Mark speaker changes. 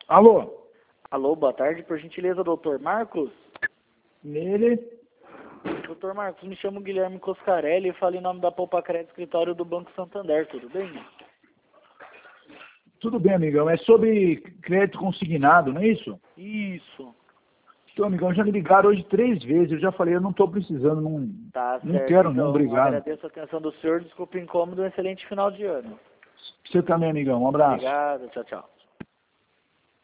Speaker 1: Alô?
Speaker 2: Alô, boa tarde, por gentileza, doutor Marcos?
Speaker 1: Nele?
Speaker 2: Doutor Marcos, me chamo Guilherme Coscarelli e falo em nome da Poupa Crédito Escritório do Banco Santander, tudo bem?
Speaker 1: Tudo bem, amigão. É sobre crédito consignado, não é isso?
Speaker 2: Isso.
Speaker 1: Então, amigão, já me ligaram hoje 3 vezes. Eu já falei, eu não estou precisando,
Speaker 2: Tá
Speaker 1: não
Speaker 2: certo,
Speaker 1: quero
Speaker 2: então,
Speaker 1: não, obrigado.
Speaker 2: agradeço a atenção do senhor, desculpe o incômodo, um excelente final de ano.
Speaker 1: Você também, amigão. Um abraço.
Speaker 2: Obrigado, tchau, tchau.